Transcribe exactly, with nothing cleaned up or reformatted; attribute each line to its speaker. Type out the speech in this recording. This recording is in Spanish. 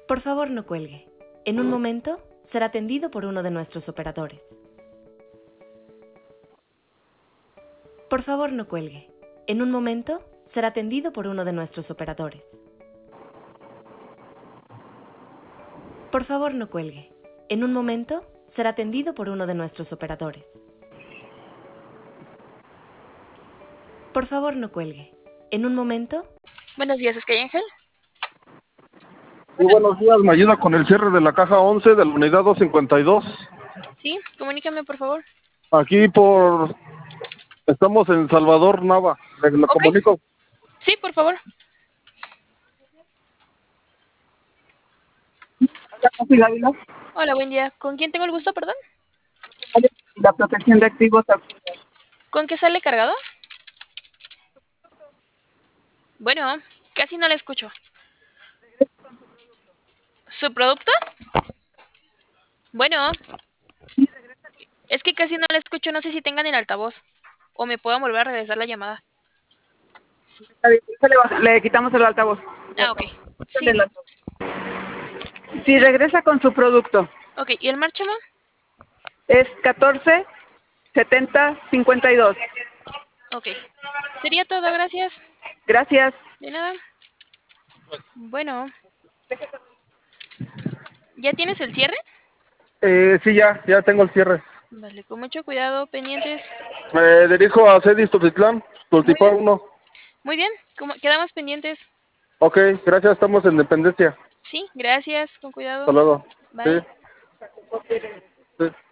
Speaker 1: Por favor, no cuelgue. En un momento será atendido por uno de nuestros operadores. Por favor, no cuelgue. En un momento será atendido por uno de nuestros operadores. Por favor, no cuelgue. En un momento será atendido por uno de nuestros operadores. Por favor, no cuelgue. En un momento...
Speaker 2: Buenos días, ¿es que hay Ángel?
Speaker 3: Muy buenos días, me ayuda con el cierre de la caja once de la unidad doscientos cincuenta y dos.
Speaker 2: Sí, comunícame, por favor.
Speaker 3: Aquí por... Estamos en Salvador Nava, le, le
Speaker 2: Ok.
Speaker 3: comunico.
Speaker 2: Sí, por favor. Hola, buen día. ¿Con quién tengo el gusto, perdón?
Speaker 4: La protección de activos.
Speaker 2: ¿Con qué sale cargado? Bueno, casi no la escucho. ¿Su producto? Bueno, es que casi no la escucho, no sé si tengan el altavoz. O me puedo volver a regresar la llamada.
Speaker 4: Le, le quitamos el altavoz.
Speaker 2: Ah, ok. Sí.
Speaker 4: Si regresa con su producto.
Speaker 2: Ok, ¿y el marchamo?
Speaker 4: Es catorce setenta cincuenta y dos.
Speaker 2: Ok. Sería todo, gracias.
Speaker 4: Gracias.
Speaker 2: De nada. Bueno. ¿Ya tienes el cierre?
Speaker 3: Eh, sí, ya, ya tengo el cierre.
Speaker 2: Vale, con mucho cuidado, pendientes.
Speaker 3: Me dirijo a Cedis Tultitlán,
Speaker 2: Muy
Speaker 3: Tultipa
Speaker 2: bien.
Speaker 3: uno.
Speaker 2: Muy bien, como quedamos pendientes.
Speaker 3: Ok, gracias, estamos en Dependencia.
Speaker 2: Sí, gracias, con cuidado.
Speaker 3: Hasta luego. Sí,
Speaker 2: Bye.
Speaker 3: sí.